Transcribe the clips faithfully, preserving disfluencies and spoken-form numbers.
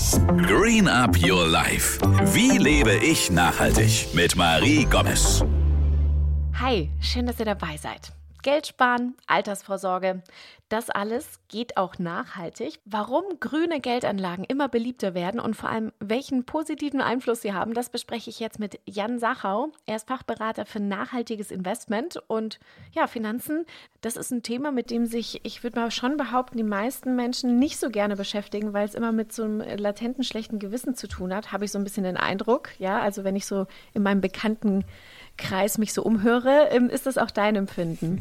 Green Up Your Life. Wie lebe ich nachhaltig? Mit Marie Gomez. Hi, schön, dass ihr dabei seid. Geld sparen, Altersvorsorge, das alles geht auch nachhaltig. Warum grüne Geldanlagen immer beliebter werden und vor allem welchen positiven Einfluss sie haben, das bespreche ich jetzt mit Jan Sachau. Er ist Fachberater für nachhaltiges Investment und ja, Finanzen. Das ist ein Thema, mit dem sich, ich würde mal schon behaupten, die meisten Menschen nicht so gerne beschäftigen, weil es immer mit so einem latenten schlechten Gewissen zu tun hat, habe ich so ein bisschen den Eindruck. Ja, also wenn ich so in meinem bekannten Kreis mich so umhöre, ist das auch dein Empfinden?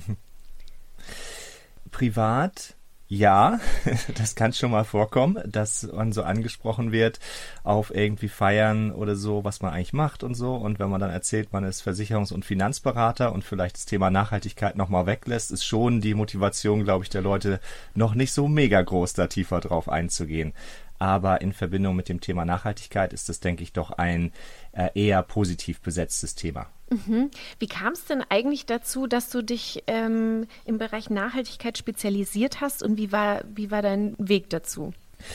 Privat, ja, das kann schon mal vorkommen, dass man so angesprochen wird auf irgendwie Feiern oder so, was man eigentlich macht und so. Und wenn man dann erzählt, man ist Versicherungs- und Finanzberater und vielleicht das Thema Nachhaltigkeit nochmal weglässt, ist schon die Motivation, glaube ich, der Leute noch nicht so mega groß, da tiefer drauf einzugehen. Aber in Verbindung mit dem Thema Nachhaltigkeit ist das, denke ich, doch ein äh, eher positiv besetztes Thema. Mhm. Wie kam es denn eigentlich dazu, dass du dich ähm, im Bereich Nachhaltigkeit spezialisiert hast und wie war, wie war dein Weg dazu?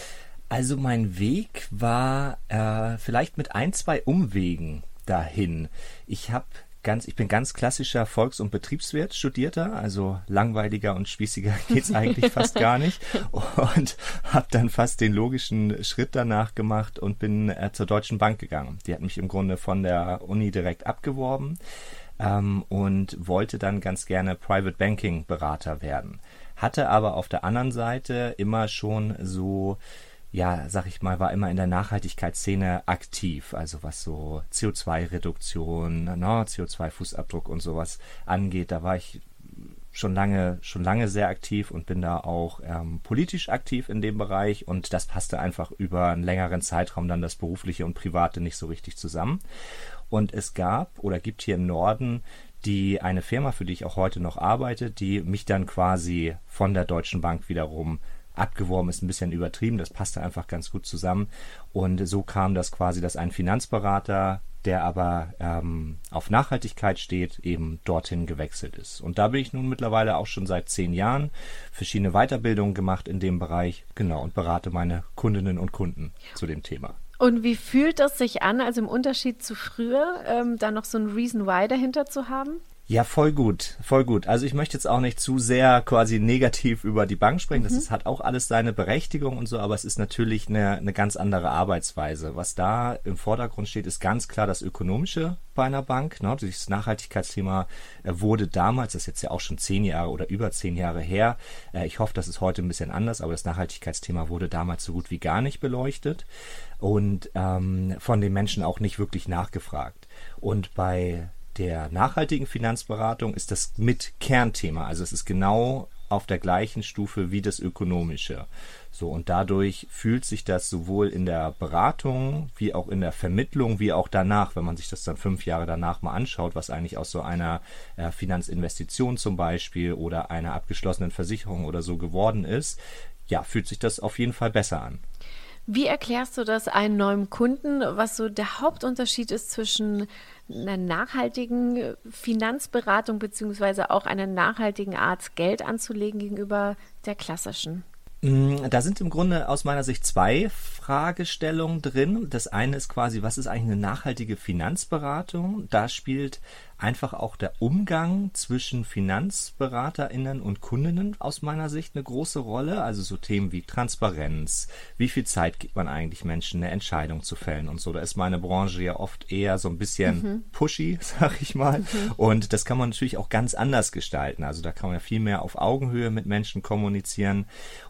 Also mein Weg war äh, vielleicht mit ein, zwei Umwegen dahin. Ich habe Ganz, ich bin ganz klassischer Volks- und Betriebswirt Studierter, also langweiliger und spießiger geht's eigentlich fast gar nicht, und habe dann fast den logischen Schritt danach gemacht und bin äh, zur Deutschen Bank gegangen. Die hat mich im Grunde von der Uni direkt abgeworben ähm, und wollte dann ganz gerne Private Banking Berater werden. Hatte aber auf der anderen Seite immer schon so, ja, sag ich mal, war immer in der Nachhaltigkeitsszene aktiv, also was so C O zwei Reduktion, no, C O zwei Fußabdruck und sowas angeht. Da war ich schon lange, schon lange sehr aktiv und bin da auch ähm, politisch aktiv in dem Bereich, und das passte einfach über einen längeren Zeitraum dann das Berufliche und Private nicht so richtig zusammen. Und es gab oder gibt hier im Norden die eine Firma, für die ich auch heute noch arbeite, die mich dann quasi von der Deutschen Bank wiederum abgeworben, ist ein bisschen übertrieben, das passte einfach ganz gut zusammen, und so kam das quasi, dass ein Finanzberater, der aber ähm, auf Nachhaltigkeit steht, eben dorthin gewechselt ist. Und da bin ich nun mittlerweile auch schon seit zehn Jahren, verschiedene Weiterbildungen gemacht in dem Bereich, genau, und berate meine Kundinnen und Kunden zu dem Thema. Und wie fühlt das sich an, also im Unterschied zu früher, ähm, da noch so ein Reason Why dahinter zu haben? Ja, voll gut, voll gut. Also ich möchte jetzt auch nicht zu sehr quasi negativ über die Bank sprechen. Das Mhm. ist, hat auch alles seine Berechtigung und so, aber es ist natürlich eine, eine ganz andere Arbeitsweise. Was da im Vordergrund steht, ist ganz klar das Ökonomische bei einer Bank. Ne? Das Nachhaltigkeitsthema wurde damals, das ist jetzt ja auch schon zehn Jahre oder über zehn Jahre her, ich hoffe, das ist heute ein bisschen anders, aber das Nachhaltigkeitsthema wurde damals so gut wie gar nicht beleuchtet und ähm, von den Menschen auch nicht wirklich nachgefragt. Und bei der nachhaltigen Finanzberatung ist das mit Kernthema. Also es ist genau auf der gleichen Stufe wie das Ökonomische. So, und dadurch fühlt sich das sowohl in der Beratung wie auch in der Vermittlung wie auch danach, wenn man sich das dann fünf Jahre danach mal anschaut, was eigentlich aus so einer äh, Finanzinvestition zum Beispiel oder einer abgeschlossenen Versicherung oder so geworden ist, ja, fühlt sich das auf jeden Fall besser an. Wie erklärst du das einem neuen Kunden, was so der Hauptunterschied ist zwischen einer nachhaltigen Finanzberatung beziehungsweise auch einer nachhaltigen Art, Geld anzulegen gegenüber der klassischen? Da sind im Grunde aus meiner Sicht zwei Fragestellungen drin. Das eine ist quasi, was ist eigentlich eine nachhaltige Finanzberatung? Da spielt einfach auch der Umgang zwischen FinanzberaterInnen und Kundinnen aus meiner Sicht eine große Rolle. Also so Themen wie Transparenz, wie viel Zeit gibt man eigentlich Menschen, eine Entscheidung zu fällen und so. Da ist meine Branche ja oft eher so ein bisschen mhm. pushy, sag ich mal. Mhm. Und das kann man natürlich auch ganz anders gestalten. Also da kann man ja viel mehr auf Augenhöhe mit Menschen kommunizieren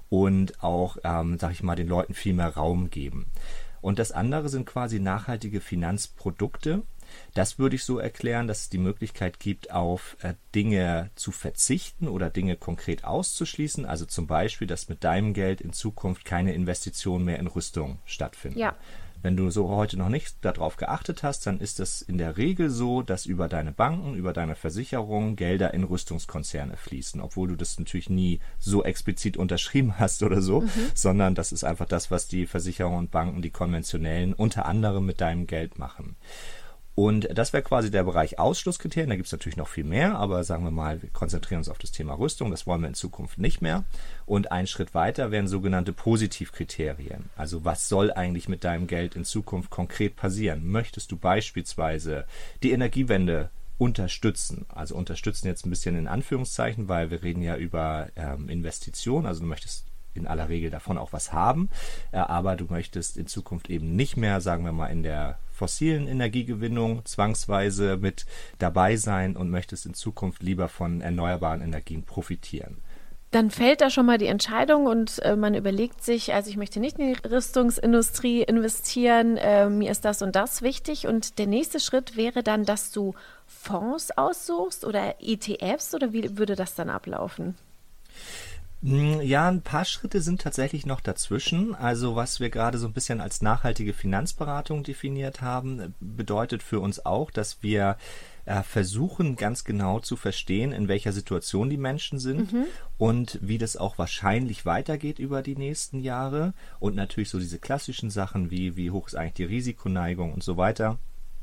und auch, ähm, sag ich mal, den Leuten viel mehr Raum geben. Und das andere sind quasi nachhaltige Finanzprodukte. Das würde ich so erklären, dass es die Möglichkeit gibt, auf äh, Dinge zu verzichten oder Dinge konkret auszuschließen. Also zum Beispiel, dass mit deinem Geld in Zukunft keine Investitionen mehr in Rüstung stattfinden. Ja. Wenn du so heute noch nicht darauf geachtet hast, dann ist es in der Regel so, dass über deine Banken, über deine Versicherungen Gelder in Rüstungskonzerne fließen, obwohl du das natürlich nie so explizit unterschrieben hast oder so, mhm. sondern das ist einfach das, was die Versicherungen und Banken, die konventionellen, unter anderem mit deinem Geld machen. Und das wäre quasi der Bereich Ausschlusskriterien. Da gibt es natürlich noch viel mehr, aber sagen wir mal, wir konzentrieren uns auf das Thema Rüstung. Das wollen wir in Zukunft nicht mehr. Und ein Schritt weiter wären sogenannte Positivkriterien. Also was soll eigentlich mit deinem Geld in Zukunft konkret passieren? Möchtest du beispielsweise die Energiewende unterstützen? Also unterstützen jetzt ein bisschen in Anführungszeichen, weil wir reden ja über ähm, Investitionen. Also du möchtest in aller Regel davon auch was haben, äh, aber du möchtest in Zukunft eben nicht mehr, sagen wir mal, in der fossilen Energiegewinnung zwangsweise mit dabei sein und möchtest in Zukunft lieber von erneuerbaren Energien profitieren. Dann fällt da schon mal die Entscheidung und äh, man überlegt sich, also ich möchte nicht in die Rüstungsindustrie investieren, äh, mir ist das und das wichtig. Und der nächste Schritt wäre dann, dass du Fonds aussuchst oder E T Fs, oder wie würde das dann ablaufen? Ja, ein paar Schritte sind tatsächlich noch dazwischen. Also was wir gerade so ein bisschen als nachhaltige Finanzberatung definiert haben, bedeutet für uns auch, dass wir äh, versuchen, ganz genau zu verstehen, in welcher Situation die Menschen sind mhm. und wie das auch wahrscheinlich weitergeht über die nächsten Jahre. Und natürlich so diese klassischen Sachen wie, wie hoch ist eigentlich die Risikoneigung und so weiter,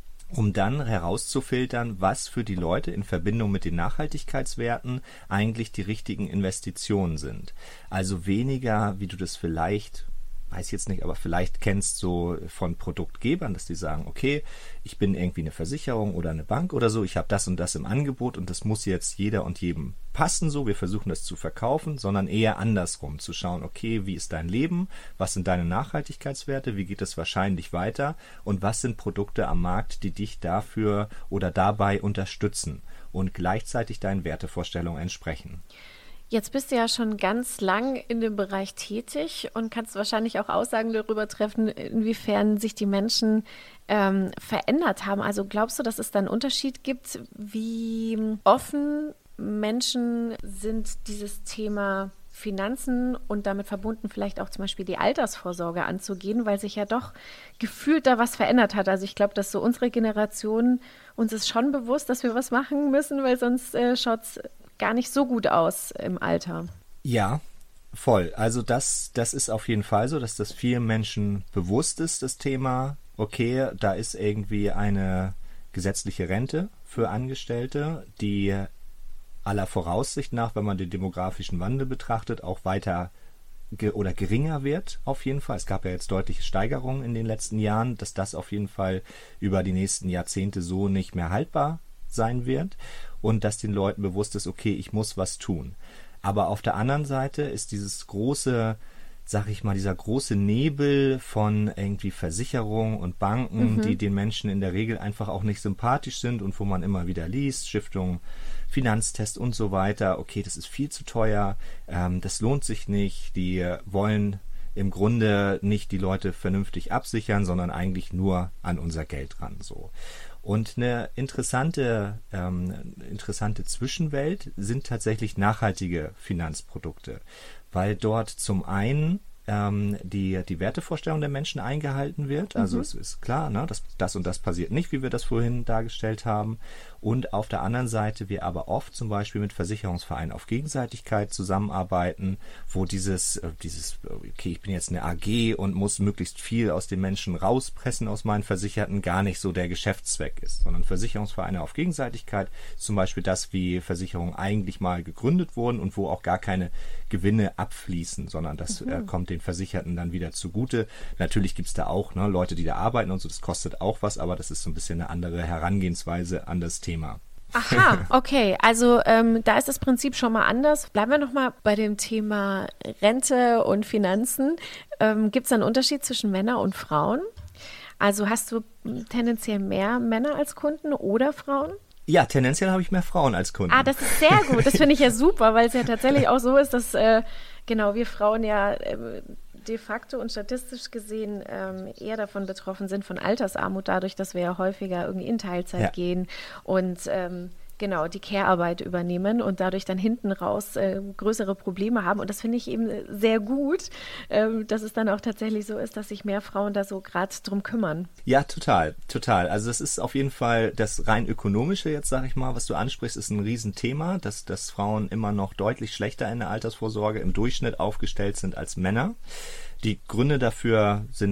um dann herauszufiltern, was für die Leute in Verbindung mit den Nachhaltigkeitswerten eigentlich die richtigen Investitionen sind. Also weniger, wie du das vielleicht, weiß ich jetzt nicht, aber vielleicht kennst so von Produktgebern, dass die sagen, okay, ich bin irgendwie eine Versicherung oder eine Bank oder so, ich habe das und das im Angebot und das muss jetzt jeder und jedem passen so, wir versuchen das zu verkaufen, sondern eher andersrum, zu schauen, okay, wie ist dein Leben, was sind deine Nachhaltigkeitswerte, wie geht es wahrscheinlich weiter und was sind Produkte am Markt, die dich dafür oder dabei unterstützen und gleichzeitig deinen Wertevorstellungen entsprechen. Jetzt bist du ja schon ganz lang in dem Bereich tätig und kannst wahrscheinlich auch Aussagen darüber treffen, inwiefern sich die Menschen ähm, verändert haben. Also glaubst du, dass es da einen Unterschied gibt, wie offen Menschen sind, dieses Thema Finanzen und damit verbunden vielleicht auch zum Beispiel die Altersvorsorge anzugehen, weil sich ja doch gefühlt da was verändert hat. Also ich glaube, dass so unsere Generation, uns ist schon bewusst, dass wir was machen müssen, weil sonst äh, schaut es gar nicht so gut aus im Alter. Ja, voll. Also das, das ist auf jeden Fall so, dass das vielen Menschen bewusst ist, das Thema, okay, da ist irgendwie eine gesetzliche Rente für Angestellte, die aller Voraussicht nach, wenn man den demografischen Wandel betrachtet, auch weiter ge- oder geringer wird auf jeden Fall. Es gab ja jetzt deutliche Steigerungen in den letzten Jahren, dass das auf jeden Fall über die nächsten Jahrzehnte so nicht mehr haltbar sein wird und dass den Leuten bewusst ist, okay, ich muss was tun. Aber auf der anderen Seite ist dieses große, sag ich mal, dieser große Nebel von irgendwie Versicherungen und Banken, mhm. die den Menschen in der Regel einfach auch nicht sympathisch sind und wo man immer wieder liest, Stiftung, Finanztest und so weiter, okay, das ist viel zu teuer, ähm, das lohnt sich nicht, die wollen im Grunde nicht die Leute vernünftig absichern, sondern eigentlich nur an unser Geld ran, so. Und eine interessante, ähm, interessante Zwischenwelt sind tatsächlich nachhaltige Finanzprodukte, weil dort zum einen ähm, die, die Wertevorstellung der Menschen eingehalten wird. Also mhm. es ist klar, ne, dass das und das passiert nicht, wie wir das vorhin dargestellt haben. Und auf der anderen Seite wir aber oft zum Beispiel mit Versicherungsvereinen auf Gegenseitigkeit zusammenarbeiten, wo dieses, dieses, okay, ich bin jetzt eine A G und muss möglichst viel aus den Menschen rauspressen, aus meinen Versicherten, gar nicht so der Geschäftszweck ist, sondern Versicherungsvereine auf Gegenseitigkeit, zum Beispiel das, wie Versicherungen eigentlich mal gegründet wurden und wo auch gar keine Gewinne abfließen, sondern das mhm. äh, kommt den Versicherten dann wieder zugute. Natürlich gibt's da auch ne, Leute, die da arbeiten und so, das kostet auch was, aber das ist so ein bisschen eine andere Herangehensweise an das Thema. Thema. Aha, okay. Also ähm, da ist das Prinzip schon mal anders. Bleiben wir nochmal bei dem Thema Rente und Finanzen. Ähm, gibt es einen Unterschied zwischen Männern und Frauen? Also hast du tendenziell mehr Männer als Kunden oder Frauen? Ja, tendenziell habe ich mehr Frauen als Kunden. Ah, das ist sehr gut. Das finde ich ja super, weil es ja tatsächlich auch so ist, dass äh, genau wir Frauen ja äh, de facto und statistisch gesehen ähm, eher davon betroffen sind von Altersarmut, dadurch, dass wir ja häufiger irgendwie in Teilzeit ja. gehen und ähm, genau die Care-Arbeit übernehmen und dadurch dann hinten raus äh, größere Probleme haben. Und das finde ich eben sehr gut, äh, dass es dann auch tatsächlich so ist, dass sich mehr Frauen da so gerade drum kümmern. Ja, total, total. Also das ist auf jeden Fall das rein ökonomische jetzt, sage ich mal, was du ansprichst, ist ein Riesenthema, dass, dass Frauen immer noch deutlich schlechter in der Altersvorsorge im Durchschnitt aufgestellt sind als Männer. Die Gründe dafür sind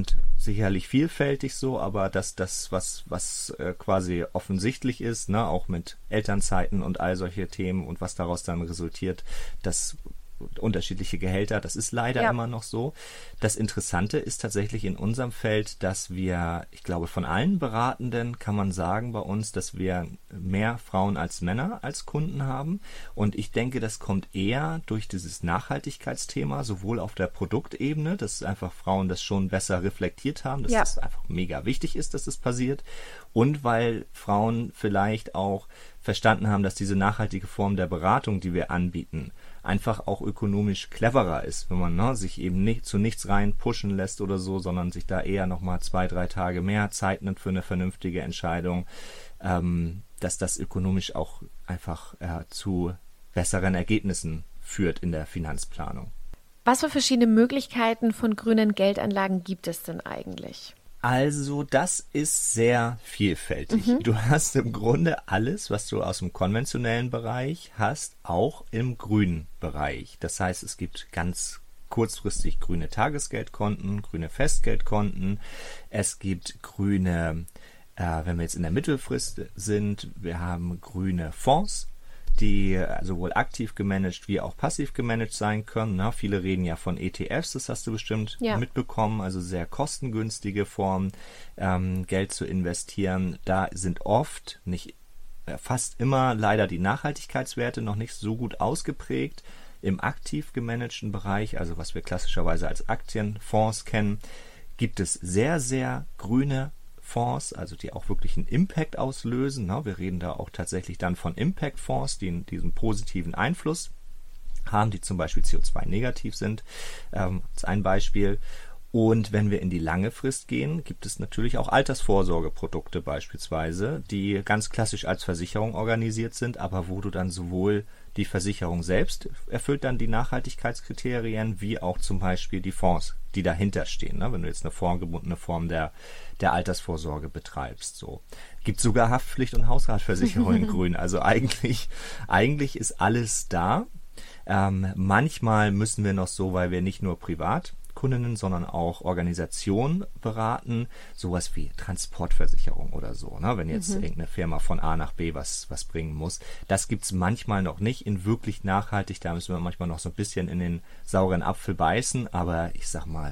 sicherlich vielfältig so, aber dass das, was, was äh, quasi offensichtlich ist, ne, auch mit Elternzeiten und all solche Themen und was daraus dann resultiert, das unterschiedliche Gehälter, das ist leider ja. immer noch so. Das Interessante ist tatsächlich in unserem Feld, dass wir, ich glaube, von allen Beratenden kann man sagen bei uns, dass wir mehr Frauen als Männer als Kunden haben. Und ich denke, das kommt eher durch dieses Nachhaltigkeitsthema, sowohl auf der Produktebene, dass einfach Frauen das schon besser reflektiert haben, dass ja. das einfach mega wichtig ist, dass das passiert. Und weil Frauen vielleicht auch verstanden haben, dass diese nachhaltige Form der Beratung, die wir anbieten, einfach auch ökonomisch cleverer ist, wenn man ne, sich eben nicht zu nichts rein pushen lässt oder so, sondern sich da eher nochmal zwei, drei Tage mehr Zeit nimmt für eine vernünftige Entscheidung, ähm, dass das ökonomisch auch einfach äh, zu besseren Ergebnissen führt in der Finanzplanung. Was für verschiedene Möglichkeiten von grünen Geldanlagen gibt es denn eigentlich? Also das ist sehr vielfältig. Mhm. Du hast im Grunde alles, was du aus dem konventionellen Bereich hast, auch im grünen Bereich. Das heißt, es gibt ganz kurzfristig grüne Tagesgeldkonten, grüne Festgeldkonten. Es gibt grüne, äh, wenn wir jetzt in der Mittelfrist sind, wir haben grüne Fonds, die sowohl aktiv gemanagt wie auch passiv gemanagt sein können. Na, viele reden ja von E T Fs, das hast du bestimmt ja. mitbekommen, also sehr kostengünstige Formen, ähm, Geld zu investieren. Da sind oft, nicht äh, fast immer leider die Nachhaltigkeitswerte noch nicht so gut ausgeprägt. Im aktiv gemanagten Bereich, also was wir klassischerweise als Aktienfonds kennen, gibt es sehr, sehr grüne Fonds, also die auch wirklich einen Impact auslösen. Na, wir reden da auch tatsächlich dann von Impact-Fonds, die diesen positiven Einfluss haben, die zum Beispiel C O zwei negativ sind, ähm, als ein Beispiel. Und wenn wir in die lange Frist gehen, gibt es natürlich auch Altersvorsorgeprodukte beispielsweise, die ganz klassisch als Versicherung organisiert sind, aber wo du dann sowohl die Versicherung selbst erfüllt dann die Nachhaltigkeitskriterien, wie auch zum Beispiel die Fonds, die dahinter stehen, ne? Wenn du jetzt eine formgebundene Form der, der Altersvorsorge betreibst. So. Gibt sogar Haftpflicht und Hausratversicherung in Grün. Also eigentlich, eigentlich ist alles da. Ähm, manchmal müssen wir noch so, weil wir nicht nur privat Kundinnen, sondern auch Organisationen beraten, sowas wie Transportversicherung oder so, ne? Wenn jetzt mhm. irgendeine Firma von A nach B was, was bringen muss. Das gibt's manchmal noch nicht in wirklich nachhaltig, da müssen wir manchmal noch so ein bisschen in den sauren Apfel beißen, aber ich sag mal,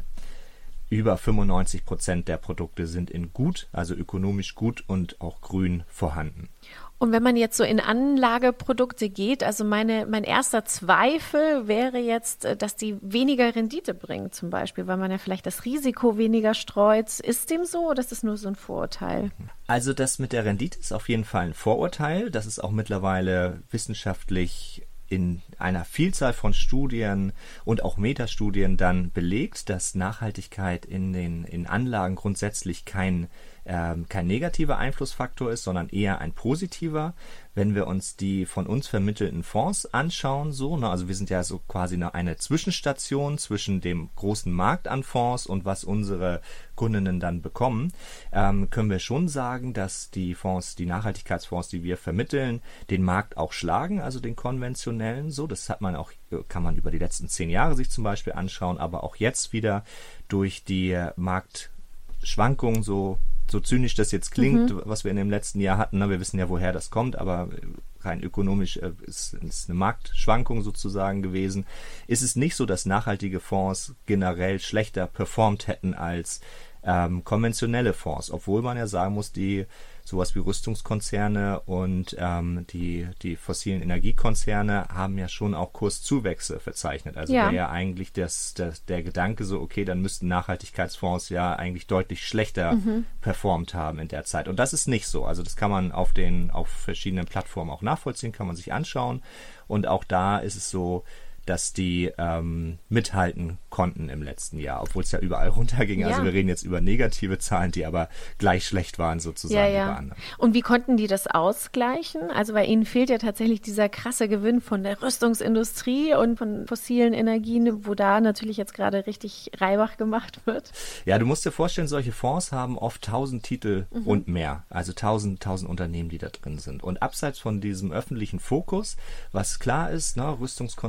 über fünfundneunzig Prozent der Produkte sind in gut, also ökonomisch gut und auch grün vorhanden. Und wenn man jetzt so in Anlageprodukte geht, also meine, mein erster Zweifel wäre jetzt, dass die weniger Rendite bringen zum Beispiel, weil man ja vielleicht das Risiko weniger streut. Ist dem so oder ist das nur so ein Vorurteil? Also das mit der Rendite ist auf jeden Fall ein Vorurteil. Das ist auch mittlerweile wissenschaftlich in einer Vielzahl von Studien und auch Metastudien dann belegt, dass Nachhaltigkeit in den in Anlagen grundsätzlich kein ähm, kein negativer Einflussfaktor ist, sondern eher ein positiver. Wenn wir uns die von uns vermittelten Fonds anschauen, so, ne, also wir sind ja so quasi eine, eine Zwischenstation zwischen dem großen Markt an Fonds und was unsere Kundinnen dann bekommen, ähm, können wir schon sagen, dass die Fonds, die Nachhaltigkeitsfonds, die wir vermitteln, den Markt auch schlagen, also den konventionellen. So, das hat man auch, kann man über die letzten zehn Jahre sich zum Beispiel anschauen, aber auch jetzt wieder durch die Marktschwankungen, so so zynisch das jetzt klingt, mhm. was wir in dem letzten Jahr hatten, ne? Wir wissen ja, woher das kommt, aber rein ökonomisch äh, ist, ist eine Marktschwankung sozusagen gewesen. Ist es nicht so, dass nachhaltige Fonds generell schlechter performt hätten als ähm, konventionelle Fonds, obwohl man ja sagen muss, die sowas wie Rüstungskonzerne und ähm, die, die fossilen Energiekonzerne haben ja schon auch Kurszuwächse verzeichnet. Also ja. wäre ja eigentlich das, das, der Gedanke so, okay, dann müssten Nachhaltigkeitsfonds ja eigentlich deutlich schlechter mhm. performt haben in der Zeit. Und das ist nicht so. Also das kann man auf den auf verschiedenen Plattformen auch nachvollziehen, kann man sich anschauen. Und auch da ist es so, dass die ähm, mithalten konnten im letzten Jahr, obwohl es ja überall runterging. Ja. Also wir reden jetzt über negative Zahlen, die aber gleich schlecht waren sozusagen ja, ja. über andere. Und wie konnten die das ausgleichen? Also bei ihnen fehlt ja tatsächlich dieser krasse Gewinn von der Rüstungsindustrie und von fossilen Energien, wo da natürlich jetzt gerade richtig Reibach gemacht wird. Ja, du musst dir vorstellen, solche Fonds haben oft tausend Titel mhm. und mehr. Also tausend, tausend Unternehmen, die da drin sind. Und abseits von diesem öffentlichen Fokus, was klar ist, ne, Rüstungskonzerne,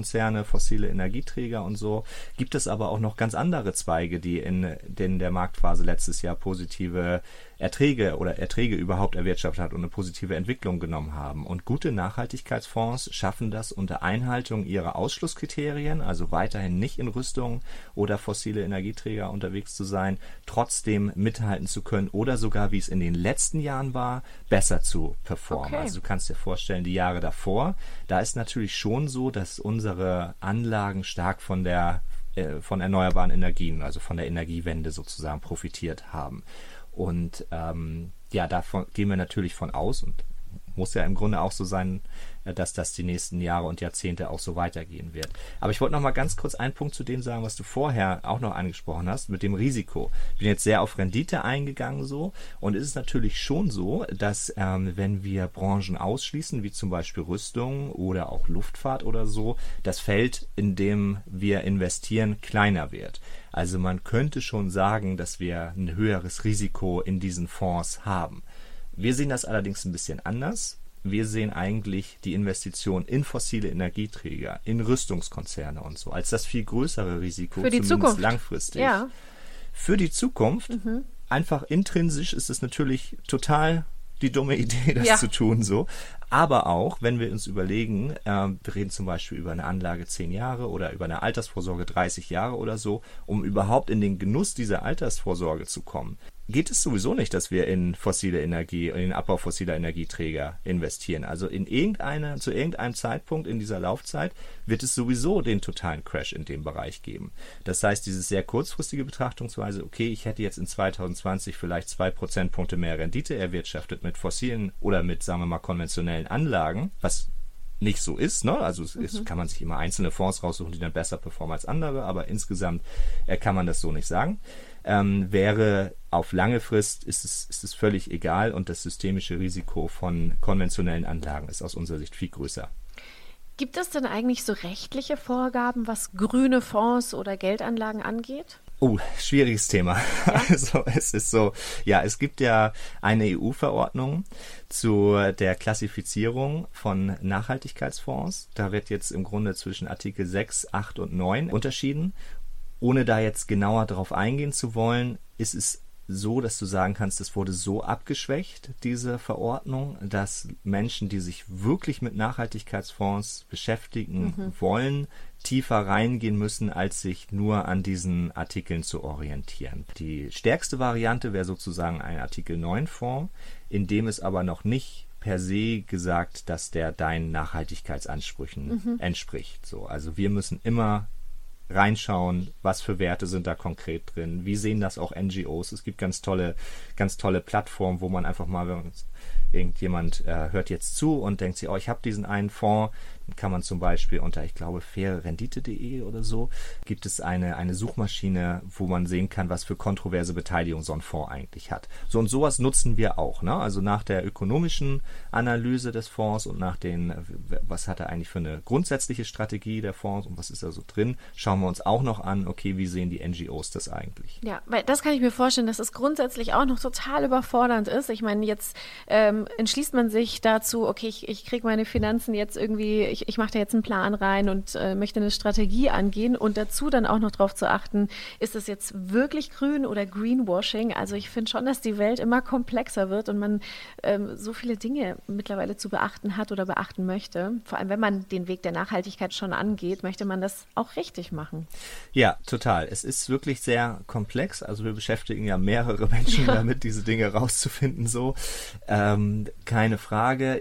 fossile Energieträger und so. Gibt es aber auch noch ganz andere Zweige, die in, in der Marktphase letztes Jahr positive Erträge oder Erträge überhaupt erwirtschaftet hat und eine positive Entwicklung genommen haben. Und gute Nachhaltigkeitsfonds schaffen das unter Einhaltung ihrer Ausschlusskriterien, also weiterhin nicht in Rüstung oder fossile Energieträger unterwegs zu sein, trotzdem mithalten zu können oder sogar, wie es in den letzten Jahren war, besser zu performen. Okay. Also du kannst dir vorstellen, die Jahre davor, da ist natürlich schon so, dass unsere Anlagen stark von der äh, von erneuerbaren Energien, also von der Energiewende sozusagen profitiert haben. Und ähm, ja, davon gehen wir natürlich von aus und muss ja im Grunde auch so sein, dass das die nächsten Jahre und Jahrzehnte auch so weitergehen wird. Aber ich wollte noch mal ganz kurz einen Punkt zu dem sagen, was du vorher auch noch angesprochen hast, mit dem Risiko. Ich bin jetzt sehr auf Rendite eingegangen so und es ist natürlich schon so, dass ähm, wenn wir Branchen ausschließen, wie zum Beispiel Rüstung oder auch Luftfahrt oder so, das Feld, in dem wir investieren, kleiner wird. Also man könnte schon sagen, dass wir ein höheres Risiko in diesen Fonds haben. Wir sehen das allerdings ein bisschen anders. Wir sehen eigentlich die Investition in fossile Energieträger, in Rüstungskonzerne und so, als das viel größere Risiko, für die zumindest Zukunft. langfristig. Ja. Für die Zukunft, mhm. einfach intrinsisch ist es natürlich total die dumme Idee, das ja. zu tun so. Aber auch, wenn wir uns überlegen, äh, wir reden zum Beispiel über eine Anlage zehn Jahre oder über eine Altersvorsorge dreißig Jahre oder so, um überhaupt in den Genuss dieser Altersvorsorge zu kommen, geht es sowieso nicht, dass wir in fossile Energie, in den Abbau fossiler Energieträger investieren. Also in irgendeiner, zu irgendeinem Zeitpunkt in dieser Laufzeit wird es sowieso den totalen Crash in dem Bereich geben. Das heißt, diese sehr kurzfristige Betrachtungsweise, okay, ich hätte jetzt in zwanzig zwanzig vielleicht zwei Prozentpunkte mehr Rendite erwirtschaftet mit fossilen oder mit, sagen wir mal, konventionellen Anlagen, was nicht so ist, ne? Also es ist, kann man sich immer einzelne Fonds raussuchen, die dann besser performen als andere, aber insgesamt äh, kann man das so nicht sagen. Ähm, wäre auf lange Frist ist es, ist es völlig egal und das systemische Risiko von konventionellen Anlagen ist aus unserer Sicht viel größer. Gibt es denn eigentlich so rechtliche Vorgaben, was grüne Fonds oder Geldanlagen angeht? Oh, schwieriges Thema. Ja? Also es ist so, ja, es gibt ja eine E U-Verordnung zu der Klassifizierung von Nachhaltigkeitsfonds. Da wird jetzt im Grunde zwischen Artikel sechs, acht und neun unterschieden. Ohne da jetzt genauer darauf eingehen zu wollen, ist es so, dass du sagen kannst, es wurde so abgeschwächt, diese Verordnung, dass Menschen, die sich wirklich mit Nachhaltigkeitsfonds beschäftigen mhm. wollen, tiefer reingehen müssen, als sich nur an diesen Artikeln zu orientieren. Die stärkste Variante wäre sozusagen ein Artikel neun Fonds, in dem es aber noch nicht per se gesagt, dass der deinen Nachhaltigkeitsansprüchen mhm. entspricht. So, also wir müssen immer reinschauen, was für Werte sind da konkret drin, wie sehen das auch N G Os. Es gibt ganz tolle, ganz tolle Plattformen, wo man einfach mal, wenn irgendjemand äh, hört jetzt zu und denkt sich, oh, ich habe diesen einen Fonds, dann kann man zum Beispiel unter, ich glaube, fairrendite punkt de oder so, gibt es eine, eine Suchmaschine, wo man sehen kann, was für kontroverse Beteiligung so ein Fonds eigentlich hat. So und sowas nutzen wir auch, ne? Also nach der ökonomischen Analyse des Fonds und nach den, was hat er eigentlich für eine grundsätzliche Strategie der Fonds und was ist da so drin, schauen wir uns auch noch an, okay, wie sehen die N G Os das eigentlich? Ja, weil das kann ich mir vorstellen, dass es grundsätzlich auch noch total überfordernd ist. Ich meine, jetzt ähm, entschließt man sich dazu, okay, ich, ich kriege meine Finanzen jetzt irgendwie, ich, ich mache da jetzt einen Plan rein und äh, möchte eine Strategie angehen und dazu dann auch noch darauf zu achten, ist es jetzt wirklich grün oder Greenwashing? Also ich finde schon, dass die Welt immer komplexer wird und man ähm, so viele Dinge mittlerweile zu beachten hat oder beachten möchte. Vor allem, wenn man den Weg der Nachhaltigkeit schon angeht, möchte man das auch richtig machen. Ja, total. Es ist wirklich sehr komplex. Also wir beschäftigen ja mehrere Menschen ja. damit, diese Dinge rauszufinden. So, ähm, keine Frage.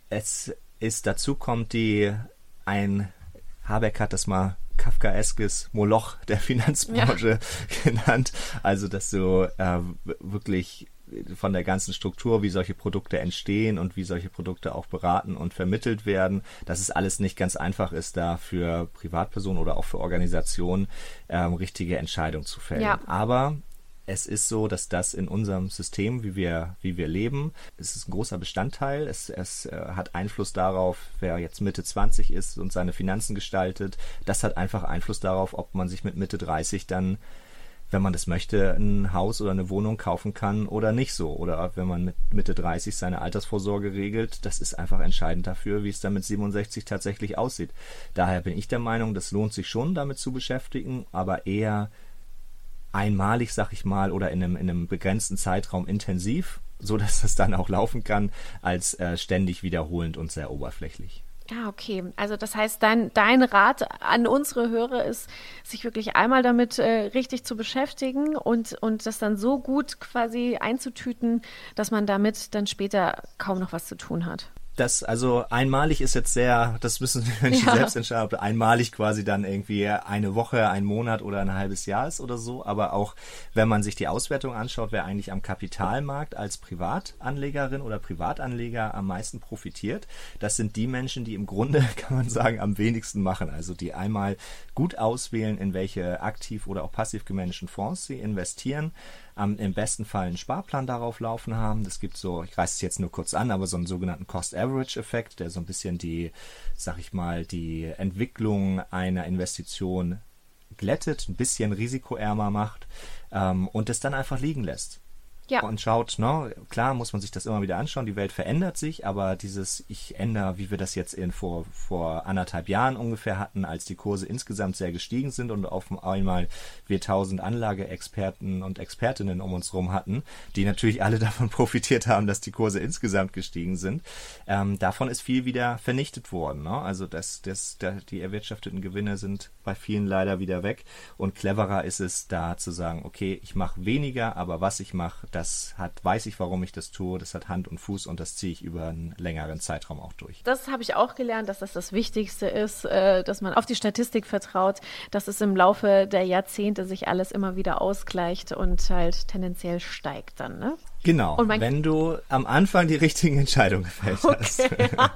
Es ist, dazu kommt die, ein, Habeck hat das mal kafkaeskes Moloch der Finanzbranche ja. genannt. Also, dass so äh, wirklich von der ganzen Struktur, wie solche Produkte entstehen und wie solche Produkte auch beraten und vermittelt werden, dass es alles nicht ganz einfach ist, da für Privatpersonen oder auch für Organisationen ähm, richtige Entscheidungen zu fällen. Ja. Aber es ist so, dass das in unserem System, wie wir, wie wir leben, es ist ein großer Bestandteil. Es, es äh, hat Einfluss darauf, wer jetzt Mitte zwanzig ist und seine Finanzen gestaltet. Das hat einfach Einfluss darauf, ob man sich mit Mitte dreißig dann wenn man das möchte, ein Haus oder eine Wohnung kaufen kann oder nicht so. Oder wenn man mit Mitte dreißig seine Altersvorsorge regelt, das ist einfach entscheidend dafür, wie es dann mit siebenundsechzig tatsächlich aussieht. Daher bin ich der Meinung, das lohnt sich schon, damit zu beschäftigen, aber eher einmalig, sag ich mal, oder in einem, in einem begrenzten Zeitraum intensiv, so dass das dann auch laufen kann, als äh, ständig wiederholend und sehr oberflächlich. Ja, okay. Also das heißt, dein, dein Rat an unsere Hörer ist, sich wirklich einmal damit äh, richtig zu beschäftigen und, und das dann so gut quasi einzutüten, dass man damit dann später kaum noch was zu tun hat. Das, also einmalig ist jetzt sehr, das müssen die Menschen ja selbst entscheiden, ob einmalig quasi dann irgendwie eine Woche, ein Monat oder ein halbes Jahr ist oder so. Aber auch, wenn man sich die Auswertung anschaut, wer eigentlich am Kapitalmarkt als Privatanlegerin oder Privatanleger am meisten profitiert, das sind die Menschen, die im Grunde, kann man sagen, am wenigsten machen. Also die einmal gut auswählen, in welche aktiv oder auch passiv gemanagten Fonds sie investieren, am, im besten Fall einen Sparplan darauf laufen haben. Das gibt so, ich reiße es jetzt nur kurz an, aber so einen sogenannten Cost-Average-Effekt, der so ein bisschen die, sag ich mal, die Entwicklung einer Investition glättet, ein bisschen risikoärmer macht ähm, und es dann einfach liegen lässt. Ja. Und schaut, ne, klar muss man sich das immer wieder anschauen, die Welt verändert sich, aber dieses, ich ändere, wie wir das jetzt in vor, vor anderthalb Jahren ungefähr hatten, als die Kurse insgesamt sehr gestiegen sind und auf einmal wir tausend Anlageexperten und Expertinnen um uns rum hatten, die natürlich alle davon profitiert haben, dass die Kurse insgesamt gestiegen sind. Ähm, davon ist viel wieder vernichtet worden, ne? Also das, das, da, die erwirtschafteten Gewinne sind bei vielen leider wieder weg und cleverer ist es da zu sagen, okay, ich mache weniger, aber was ich mache, das hat, weiß ich, warum ich das tue, das hat Hand und Fuß und das ziehe ich über einen längeren Zeitraum auch durch. Das habe ich auch gelernt, dass das das Wichtigste ist, äh, dass man auf die Statistik vertraut, dass es im Laufe der Jahrzehnte sich alles immer wieder ausgleicht und halt tendenziell steigt dann, ne? Genau, und wenn du am Anfang die richtigen Entscheidungen gefällt okay, hast.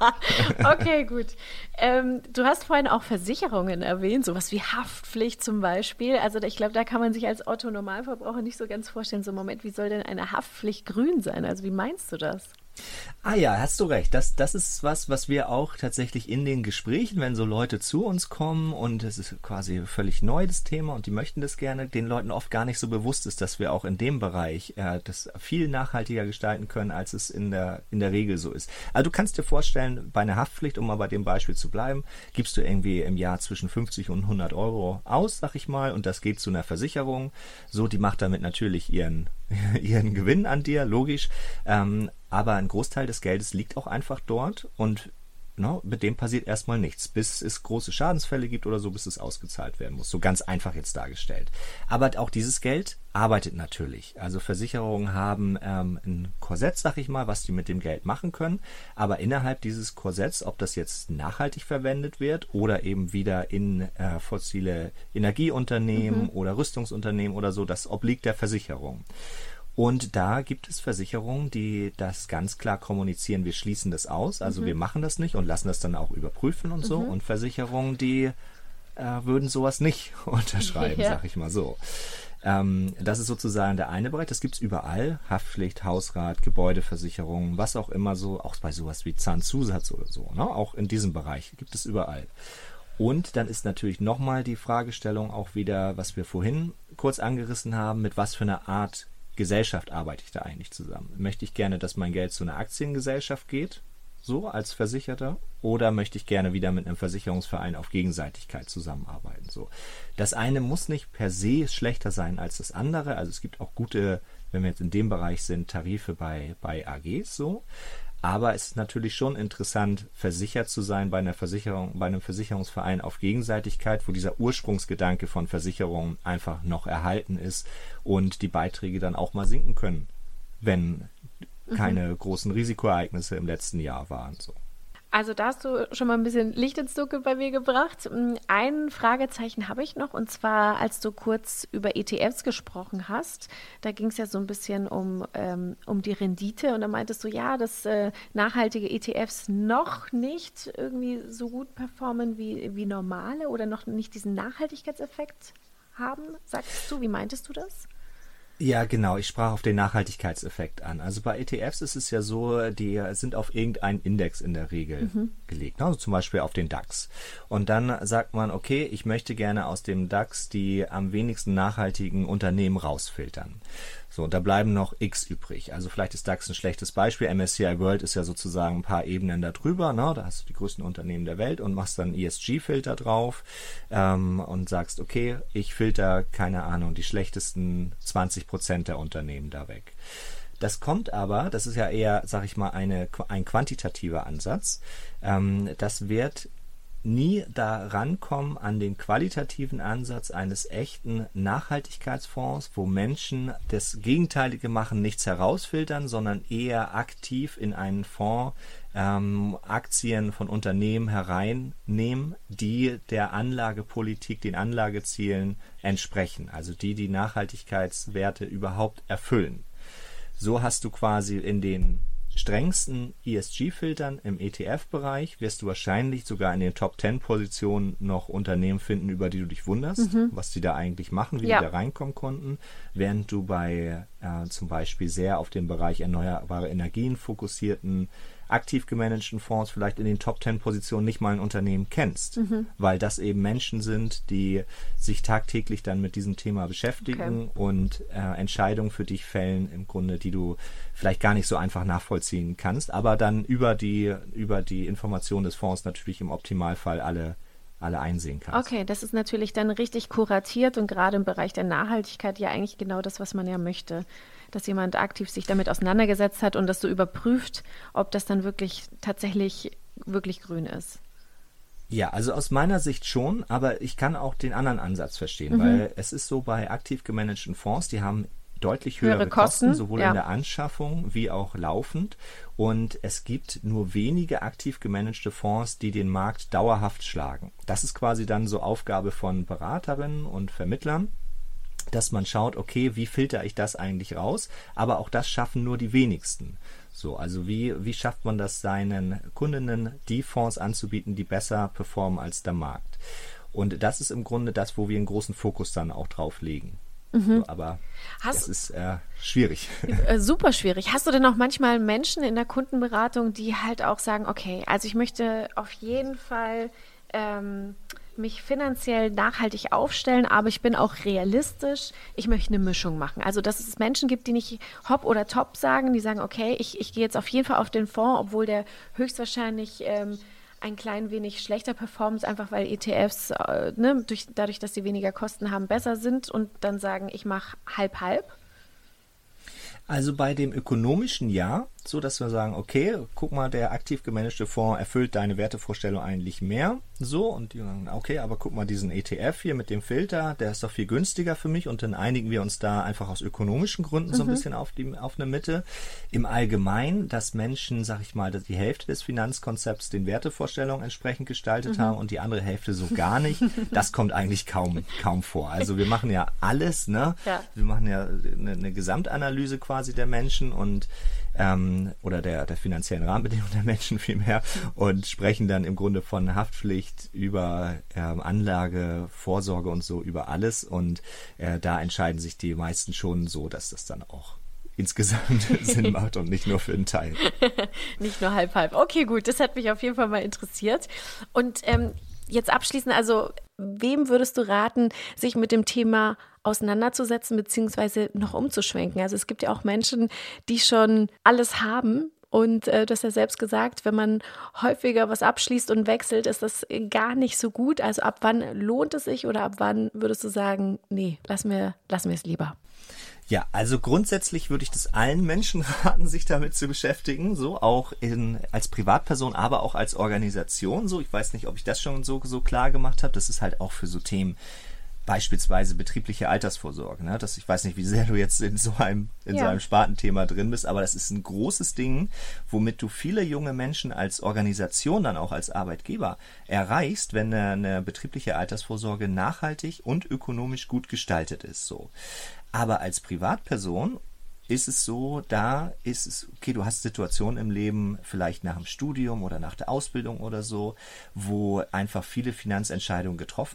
Ja. Okay, gut. Ähm, du hast vorhin auch Versicherungen erwähnt, sowas wie Haftpflicht zum Beispiel. Also ich glaube, da kann man sich als Otto-Normalverbraucher nicht so ganz vorstellen, so Moment, wie soll denn eine Haftpflicht grün sein? Also wie meinst du das? Ah ja, hast du recht. Das, das ist was, was wir auch tatsächlich in den Gesprächen, wenn so Leute zu uns kommen und es ist quasi völlig neu, das Thema, und die möchten das gerne, den Leuten oft gar nicht so bewusst ist, dass wir auch in dem Bereich äh, das viel nachhaltiger gestalten können, als es in der, in der Regel so ist. Also du kannst dir vorstellen, bei einer Haftpflicht, um mal bei dem Beispiel zu bleiben, gibst du irgendwie im Jahr zwischen fünfzig und hundert Euro aus, sag ich mal, und das geht zu einer Versicherung. So, die macht damit natürlich ihren ihren Gewinn an dir, logisch, ähm, aber ein Großteil des Geldes liegt auch einfach dort und no, mit dem passiert erstmal nichts, bis es große Schadensfälle gibt oder so, bis es ausgezahlt werden muss. So ganz einfach jetzt dargestellt. Aber auch dieses Geld arbeitet natürlich. Also Versicherungen haben ähm, ein Korsett, sag ich mal, was die mit dem Geld machen können. Aber innerhalb dieses Korsetts, ob das jetzt nachhaltig verwendet wird oder eben wieder in äh, fossile Energieunternehmen mhm. oder Rüstungsunternehmen oder so, das obliegt der Versicherung. Und da gibt es Versicherungen, die das ganz klar kommunizieren, wir schließen das aus, also mhm. wir machen das nicht und lassen das dann auch überprüfen und so. Mhm. Und Versicherungen, die äh, würden sowas nicht unterschreiben, ja. sag ich mal so. Ähm, das ist sozusagen der eine Bereich, das gibt's überall, Haftpflicht, Hausrat, Gebäudeversicherung, was auch immer so, auch bei sowas wie Zahnzusatz oder so, ne? Auch in diesem Bereich gibt es überall. Und dann ist natürlich nochmal die Fragestellung auch wieder, was wir vorhin kurz angerissen haben, mit was für einer Art Gesellschaft arbeite ich da eigentlich zusammen? Möchte ich gerne, dass mein Geld zu einer Aktiengesellschaft geht, so als Versicherter, oder möchte ich gerne wieder mit einem Versicherungsverein auf Gegenseitigkeit zusammenarbeiten? So. Das eine muss nicht per se schlechter sein als das andere, also es gibt auch gute, wenn wir jetzt in dem Bereich sind, Tarife bei, bei A Gs so. Aber es ist natürlich schon interessant, versichert zu sein bei einer Versicherung, bei einem Versicherungsverein auf Gegenseitigkeit, wo dieser Ursprungsgedanke von Versicherungen einfach noch erhalten ist und die Beiträge dann auch mal sinken können, wenn keine mhm. großen Risikoereignisse im letzten Jahr waren. So. Also da hast du schon mal ein bisschen Licht ins Dunkel bei mir gebracht. Ein Fragezeichen habe ich noch, und zwar, als du kurz über E T Fs gesprochen hast, da ging es ja so ein bisschen um, ähm, um die Rendite, und da meintest du, ja, dass äh, nachhaltige E T Fs noch nicht irgendwie so gut performen wie, wie normale oder noch nicht diesen Nachhaltigkeitseffekt haben, sagst du? Wie meintest du das? Ja, genau. Ich sprach auf den Nachhaltigkeitseffekt an. Also bei E T Fs ist es ja so, die sind auf irgendeinen Index in der Regel mhm. gelegt. Also zum Beispiel auf den DAX. Und dann sagt man, okay, ich möchte gerne aus dem DAX die am wenigsten nachhaltigen Unternehmen rausfiltern. So, und da bleiben noch X übrig. Also vielleicht ist DAX ein schlechtes Beispiel. M S C I World ist ja sozusagen ein paar Ebenen da drüber. Ne? Da hast du die größten Unternehmen der Welt und machst dann E S G-Filter drauf ähm, und sagst, okay, ich filter, keine Ahnung, die schlechtesten zwanzig Prozent der Unternehmen da weg. Das kommt aber, das ist ja eher, sag ich mal, eine, ein quantitativer Ansatz. Ähm, das wird nie da rankommen an den qualitativen Ansatz eines echten Nachhaltigkeitsfonds, wo Menschen das Gegenteilige machen, nichts herausfiltern, sondern eher aktiv in einen Fonds ähm, Aktien von Unternehmen hereinnehmen, die der Anlagepolitik, den Anlagezielen entsprechen, also die die Nachhaltigkeitswerte überhaupt erfüllen. So hast du quasi in den strengsten E S G-Filtern im E T F-Bereich wirst du wahrscheinlich sogar in den Top zehn Positionen noch Unternehmen finden, über die du dich wunderst, mhm. was die da eigentlich machen, wie ja. die da reinkommen konnten, während du bei äh, zum Beispiel sehr auf den Bereich erneuerbare Energien fokussierten, aktiv gemanagten Fonds vielleicht in den Top zehn Positionen nicht mal ein Unternehmen kennst, mhm. weil das eben Menschen sind, die sich tagtäglich dann mit diesem Thema beschäftigen okay. und äh, Entscheidungen für dich fällen, im Grunde, die du vielleicht gar nicht so einfach nachvollziehen kannst, aber dann über die, über die Information des Fonds natürlich im Optimalfall alle alle einsehen kannst. Okay, das ist natürlich dann richtig kuratiert und gerade im Bereich der Nachhaltigkeit ja eigentlich genau das, was man ja möchte, dass jemand aktiv sich damit auseinandergesetzt hat und dass du überprüft, ob das dann wirklich tatsächlich wirklich grün ist. Ja, also aus meiner Sicht schon, aber ich kann auch den anderen Ansatz verstehen, mhm. weil es ist so bei aktiv gemanagten Fonds, die haben deutlich höhere, höhere Kosten, Kosten, sowohl ja. in der Anschaffung wie auch laufend. Und es gibt nur wenige aktiv gemanagte Fonds, die den Markt dauerhaft schlagen. Das ist quasi dann so Aufgabe von Beraterinnen und Vermittlern, dass man schaut, okay, wie filter ich das eigentlich raus? Aber auch das schaffen nur die wenigsten. So, also wie, wie schafft man das, seinen Kundinnen die Fonds anzubieten, die besser performen als der Markt? Und das ist im Grunde das, wo wir einen großen Fokus dann auch drauf legen. Mhm. So, aber Hast, das ist äh, schwierig. Äh, super schwierig. Hast du denn auch manchmal Menschen in der Kundenberatung, die halt auch sagen, okay, also ich möchte auf jeden Fall ähm, mich finanziell nachhaltig aufstellen, aber ich bin auch realistisch, ich möchte eine Mischung machen. Also dass es Menschen gibt, die nicht hopp oder top sagen, die sagen, okay, ich, ich gehe jetzt auf jeden Fall auf den Fonds, obwohl der höchstwahrscheinlich ähm, ein klein wenig schlechter performt, einfach weil E T Fs, äh, ne, durch, dadurch, dass sie weniger Kosten haben, besser sind und dann sagen, ich mache halb-halb? Also bei dem ökonomischen ja, so dass wir sagen, okay, guck mal, der aktiv gemanagte Fonds erfüllt deine Wertevorstellung eigentlich mehr, so, und die sagen, okay, aber guck mal, diesen E T F hier mit dem Filter, der ist doch viel günstiger für mich, und dann einigen wir uns da einfach aus ökonomischen Gründen so ein mhm. bisschen auf die auf eine Mitte. Im Allgemeinen, dass Menschen, sag ich mal, dass die Hälfte des Finanzkonzepts den Wertevorstellungen entsprechend gestaltet mhm. haben und die andere Hälfte so gar nicht, das kommt eigentlich kaum kaum vor. Also wir machen ja alles, ne? Ja. Wir machen ja eine, eine Gesamtanalyse quasi der Menschen und ähm, oder der, der finanziellen Rahmenbedingungen der Menschen vielmehr und sprechen dann im Grunde von Haftpflicht über ähm, Anlage, Vorsorge und so, über alles, und äh, da entscheiden sich die meisten schon so, dass das dann auch insgesamt Sinn macht und nicht nur für einen Teil. Nicht nur halb halb. Okay, gut, das hat mich auf jeden Fall mal interessiert. Und ähm, jetzt abschließend, also wem würdest du raten, sich mit dem Thema auseinanderzusetzen beziehungsweise noch umzuschwenken? Also es gibt ja auch Menschen, die schon alles haben. Und äh, du hast ja selbst gesagt, wenn man häufiger was abschließt und wechselt, ist das gar nicht so gut. Also ab wann lohnt es sich oder ab wann würdest du sagen, nee, lassen wir, lassen wir es lieber? Ja, also grundsätzlich würde ich das allen Menschen raten, sich damit zu beschäftigen, so auch in, als Privatperson, aber auch als Organisation. So, ich weiß nicht, ob ich das schon so, so klar gemacht habe. Das ist halt auch für so Themen, beispielsweise betriebliche Altersvorsorge. Ne? Das, ich weiß nicht, wie sehr du jetzt in so einem, in ja. so einem Spartenthema drin bist, aber das ist ein großes Ding, womit du viele junge Menschen als Organisation, dann auch als Arbeitgeber erreichst, wenn eine, eine betriebliche Altersvorsorge nachhaltig und ökonomisch gut gestaltet ist. So. Aber als Privatperson ist es so, da ist es, okay, du hast Situationen im Leben, vielleicht nach dem Studium oder nach der Ausbildung oder so, wo einfach viele Finanzentscheidungen getroffen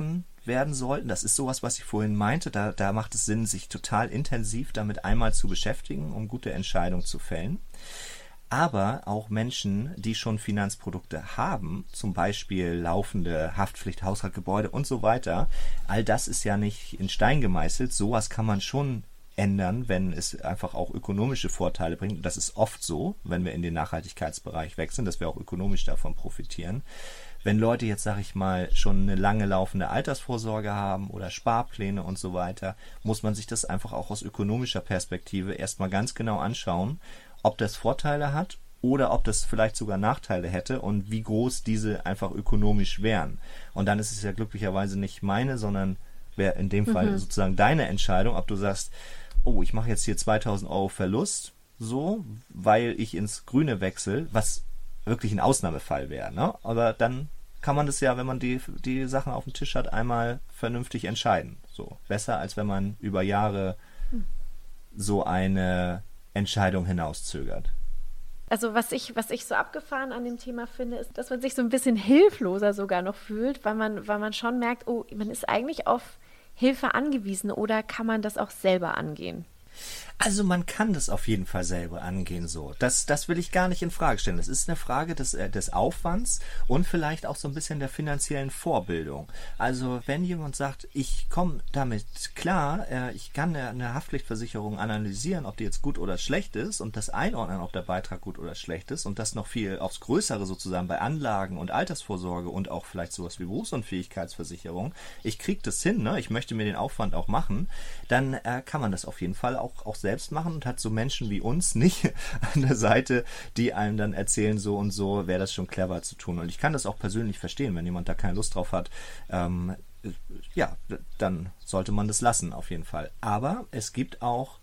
werden sollten. Das ist sowas, was ich vorhin meinte. Da, da macht es Sinn, sich total intensiv damit einmal zu beschäftigen, um gute Entscheidungen zu fällen. Aber auch Menschen, die schon Finanzprodukte haben, zum Beispiel laufende Haftpflicht, Haushaltsgebäude und so weiter, all das ist ja nicht in Stein gemeißelt. Sowas kann man schon ändern, wenn es einfach auch ökonomische Vorteile bringt. Und das ist oft so, wenn wir in den Nachhaltigkeitsbereich wechseln, dass wir auch ökonomisch davon profitieren. Wenn Leute jetzt, sag ich mal, schon eine lange laufende Altersvorsorge haben oder Sparpläne und so weiter, muss man sich das einfach auch aus ökonomischer Perspektive erstmal ganz genau anschauen, ob das Vorteile hat oder ob das vielleicht sogar Nachteile hätte und wie groß diese einfach ökonomisch wären. Und dann ist es ja glücklicherweise nicht meine, sondern wäre in dem Fall mhm. sozusagen deine Entscheidung, ob du sagst, oh, ich mache jetzt hier zweitausend Euro Verlust, so, weil ich ins Grüne wechsle, was wirklich ein Ausnahmefall wäre, ne? Aber dann kann man das ja, wenn man die, die Sachen auf dem Tisch hat, einmal vernünftig entscheiden. So, besser als wenn man über Jahre so eine Entscheidung hinauszögert. Also was ich, was ich so abgefahren an dem Thema finde, ist, dass man sich so ein bisschen hilfloser sogar noch fühlt, weil man, weil man schon merkt, oh, man ist eigentlich auf Hilfe angewiesen, oder kann man das auch selber angehen? Also man kann das auf jeden Fall selber angehen so. Das, das will ich gar nicht in Frage stellen. Das ist eine Frage des, äh, des Aufwands und vielleicht auch so ein bisschen der finanziellen Vorbildung. Also wenn jemand sagt, ich komme damit klar, äh, ich kann eine, eine Haftpflichtversicherung analysieren, ob die jetzt gut oder schlecht ist und das einordnen, ob der Beitrag gut oder schlecht ist und das noch viel aufs Größere sozusagen bei Anlagen und Altersvorsorge und auch vielleicht sowas wie Berufsunfähigkeitsversicherung, ich kriege das hin, ne? Ich möchte mir den Aufwand auch machen, dann äh, kann man das auf jeden Fall auch, auch selbst machen und hat so Menschen wie uns nicht an der Seite, die einem dann erzählen, so und so wäre das schon clever zu tun. Und ich kann das auch persönlich verstehen, wenn jemand da keine Lust drauf hat, ähm, ja, dann sollte man das lassen auf jeden Fall. Aber es gibt auch,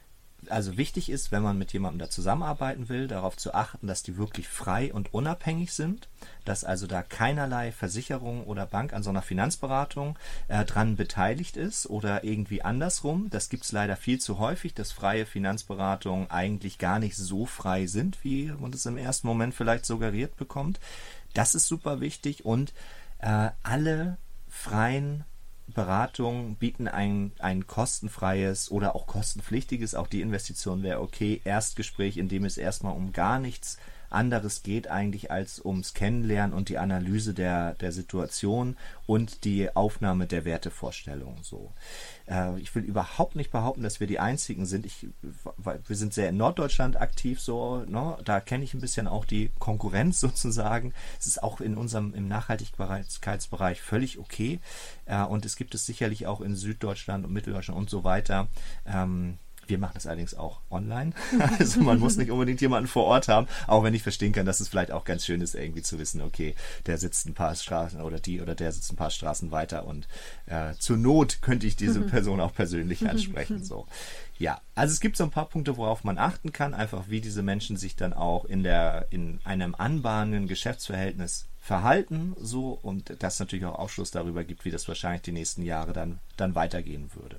also wichtig ist, wenn man mit jemandem da zusammenarbeiten will, darauf zu achten, dass die wirklich frei und unabhängig sind, dass also da keinerlei Versicherung oder Bank an so einer Finanzberatung äh, dran beteiligt ist oder irgendwie andersrum. Das gibt es leider viel zu häufig, dass freie Finanzberatungen eigentlich gar nicht so frei sind, wie man es im ersten Moment vielleicht suggeriert bekommt. Das ist super wichtig und äh, alle freien Beratungen bieten ein, ein kostenfreies oder auch kostenpflichtiges, auch die Investition wäre okay, Erstgespräch, in dem es erstmal um gar nichts anderes geht eigentlich als ums Kennenlernen und die Analyse der, der Situation und die Aufnahme der Wertevorstellungen. So. Äh, ich will überhaupt nicht behaupten, dass wir die Einzigen sind. Ich, wir sind sehr in Norddeutschland aktiv, so, ne? Da kenne ich ein bisschen auch die Konkurrenz sozusagen. Es ist auch in unserem im Nachhaltigkeitsbereich völlig okay. Äh, und es gibt es sicherlich auch in Süddeutschland und Mitteldeutschland und so weiter. Ähm, Wir machen das allerdings auch online. Also man muss nicht unbedingt jemanden vor Ort haben, auch wenn ich verstehen kann, dass es vielleicht auch ganz schön ist, irgendwie zu wissen, okay, der sitzt ein paar Straßen oder die oder der sitzt ein paar Straßen weiter und äh, zur Not könnte ich diese Person auch persönlich ansprechen. So. Ja, also es gibt so ein paar Punkte, worauf man achten kann, einfach wie diese Menschen sich dann auch in der in einem anbahnenden Geschäftsverhältnis verhalten, so, und das natürlich auch Aufschluss darüber gibt, wie das wahrscheinlich die nächsten Jahre dann, dann weitergehen würde.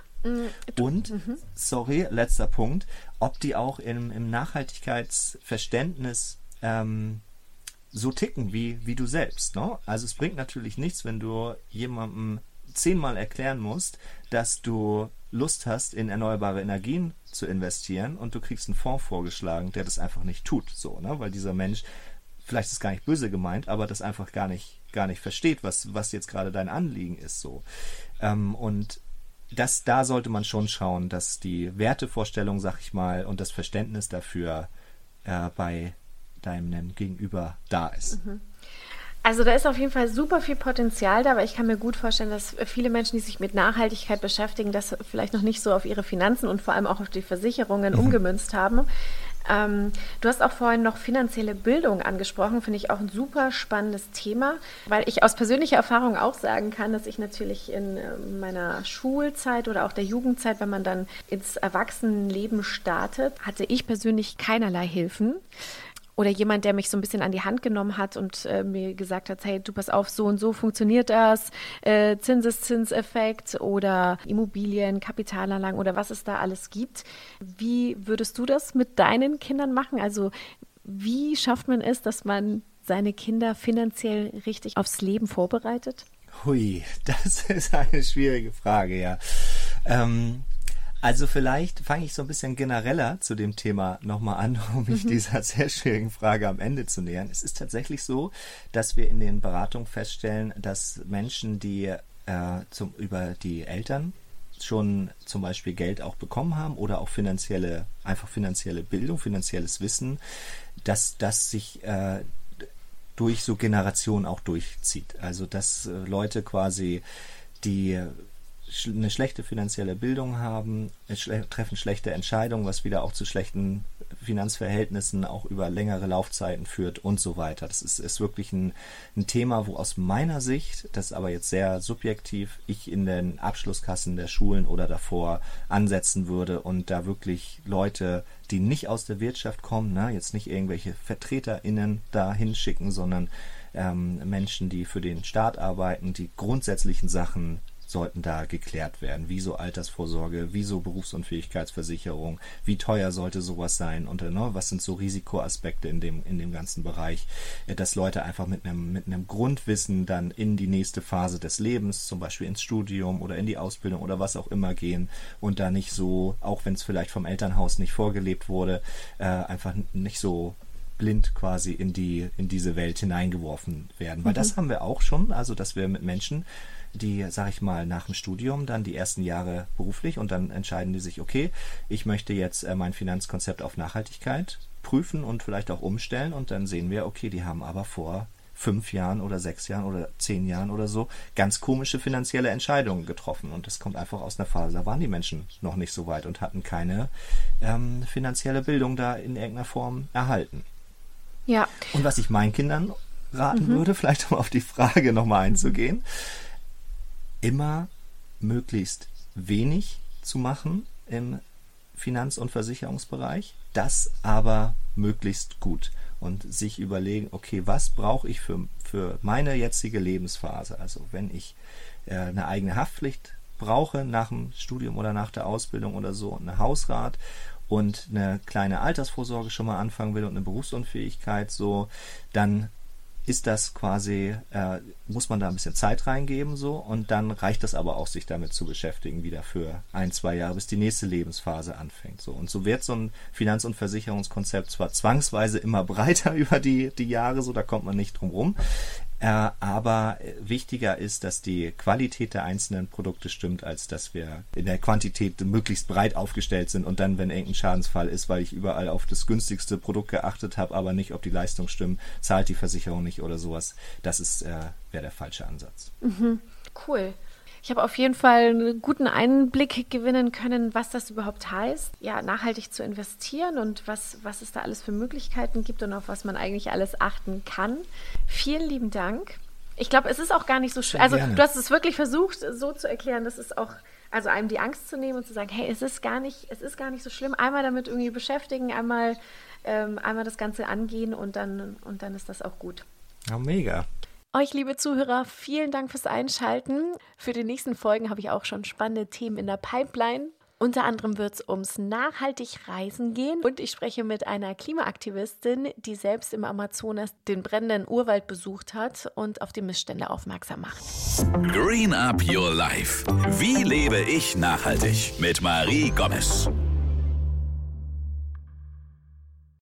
Und, mhm. sorry, letzter Punkt, ob die auch im, im Nachhaltigkeitsverständnis ähm, so ticken wie, wie du selbst. Ne? Also es bringt natürlich nichts, wenn du jemandem zehnmal erklären musst, dass du Lust hast, in erneuerbare Energien zu investieren und du kriegst einen Fonds vorgeschlagen, der das einfach nicht tut. So, ne? Weil dieser Mensch, vielleicht ist es gar nicht böse gemeint, aber das einfach gar nicht, gar nicht versteht, was, was jetzt gerade dein Anliegen ist. So. Ähm, und Das, da sollte man schon schauen, dass die Wertevorstellung, sag ich mal, und das Verständnis dafür äh, bei deinem Gegenüber da ist. Also da ist auf jeden Fall super viel Potenzial da, aber ich kann mir gut vorstellen, dass viele Menschen, die sich mit Nachhaltigkeit beschäftigen, das vielleicht noch nicht so auf ihre Finanzen und vor allem auch auf die Versicherungen mhm. umgemünzt haben. Ähm, du hast auch vorhin noch finanzielle Bildung angesprochen, finde ich auch ein super spannendes Thema, weil ich aus persönlicher Erfahrung auch sagen kann, dass ich natürlich in meiner Schulzeit oder auch der Jugendzeit, wenn man dann ins Erwachsenenleben startet, hatte ich persönlich keinerlei Hilfen. Oder jemand, der mich so ein bisschen an die Hand genommen hat und äh, mir gesagt hat, hey, du pass auf, so und so funktioniert das, äh, Zinseszinseffekt oder Immobilien, Kapitalanlagen oder was es da alles gibt. Wie würdest du das mit deinen Kindern machen? Also wie schafft man es, dass man seine Kinder finanziell richtig aufs Leben vorbereitet? Hui, das ist eine schwierige Frage, ja. Ähm, also vielleicht fange ich so ein bisschen genereller zu dem Thema nochmal an, um mich mhm. dieser sehr schwierigen Frage am Ende zu nähern. Es ist tatsächlich so, dass wir in den Beratungen feststellen, dass Menschen, die äh, zum, über die Eltern schon zum Beispiel Geld auch bekommen haben oder auch finanzielle, einfach finanzielle Bildung, finanzielles Wissen, dass das sich äh, durch so Generationen auch durchzieht. Also dass äh, Leute quasi, die sch- eine schlechte finanzielle Bildung haben, schle- treffen schlechte Entscheidungen, was wieder auch zu schlechten Finanzverhältnissen auch über längere Laufzeiten führt und so weiter. Das ist, ist wirklich ein, ein Thema, wo aus meiner Sicht, das ist aber jetzt sehr subjektiv, ich in den Abschlusskassen der Schulen oder davor ansetzen würde und da wirklich Leute, die nicht aus der Wirtschaft kommen, ne, jetzt nicht irgendwelche VertreterInnen da hinschicken, sondern ähm, Menschen, die für den Staat arbeiten, die grundsätzlichen Sachen sollten da geklärt werden. Wie so Altersvorsorge, wie so Berufsunfähigkeitsversicherung, wie teuer sollte sowas sein und ne, was sind so Risikoaspekte in dem, in dem ganzen Bereich, dass Leute einfach mit einem, mit einem Grundwissen dann in die nächste Phase des Lebens, zum Beispiel ins Studium oder in die Ausbildung oder was auch immer gehen und da nicht so, auch wenn es vielleicht vom Elternhaus nicht vorgelebt wurde, äh, einfach nicht so blind quasi in die, in diese Welt hineingeworfen werden. Weil mhm. das haben wir auch schon, also dass wir mit Menschen, die, sag ich mal, nach dem Studium dann die ersten Jahre beruflich und dann entscheiden die sich, okay, ich möchte jetzt äh, mein Finanzkonzept auf Nachhaltigkeit prüfen und vielleicht auch umstellen und dann sehen wir, okay, die haben aber vor fünf Jahren oder sechs Jahren oder zehn Jahren oder so ganz komische finanzielle Entscheidungen getroffen und das kommt einfach aus einer Phase, da waren die Menschen noch nicht so weit und hatten keine ähm, finanzielle Bildung da in irgendeiner Form erhalten. Ja. Und was ich meinen Kindern raten mhm. würde, vielleicht um auf die Frage nochmal einzugehen, mhm. immer möglichst wenig zu machen im Finanz- und Versicherungsbereich, das aber möglichst gut und sich überlegen, okay, was brauche ich für, für meine jetzige Lebensphase? Also wenn ich äh, eine eigene Haftpflicht brauche nach dem Studium oder nach der Ausbildung oder so, eine Hausrat und eine kleine Altersvorsorge schon mal anfangen will und eine Berufsunfähigkeit so, dann ist das quasi, äh, muss man da ein bisschen Zeit reingeben so und dann reicht das aber auch, sich damit zu beschäftigen, wieder für ein, zwei Jahre, bis die nächste Lebensphase anfängt. So. Und so wird so ein Finanz- und Versicherungskonzept zwar zwangsweise immer breiter über die, die Jahre, so da kommt man nicht drum rum, äh, aber wichtiger ist, dass die Qualität der einzelnen Produkte stimmt, als dass wir in der Quantität möglichst breit aufgestellt sind und dann, wenn irgendein Schadensfall ist, weil ich überall auf das günstigste Produkt geachtet habe, aber nicht, ob die Leistung stimmt, zahlt die Versicherung nicht oder sowas. Das ist äh, wäre der falsche Ansatz. Mhm, cool. Ich habe auf jeden Fall einen guten Einblick gewinnen können, was das überhaupt heißt, ja, nachhaltig zu investieren und was, was es da alles für Möglichkeiten gibt und auf was man eigentlich alles achten kann. Vielen lieben Dank. Ich glaube, es ist auch gar nicht so schwer. Also Gerne. Du hast es wirklich versucht, so zu erklären, dass es auch, also einem die Angst zu nehmen und zu sagen, hey, es ist gar nicht, es ist gar nicht so schlimm. Einmal damit irgendwie beschäftigen, einmal, ähm, einmal das Ganze angehen und dann, und dann ist das auch gut. Ja, mega. Euch, liebe Zuhörer, vielen Dank fürs Einschalten. Für die nächsten Folgen habe ich auch schon spannende Themen in der Pipeline. Unter anderem wird es ums nachhaltig Reisen gehen und ich spreche mit einer Klimaaktivistin, die selbst im Amazonas den brennenden Urwald besucht hat und auf die Missstände aufmerksam macht. Green Up Your Life. Wie lebe ich nachhaltig? Mit Marie Gomez.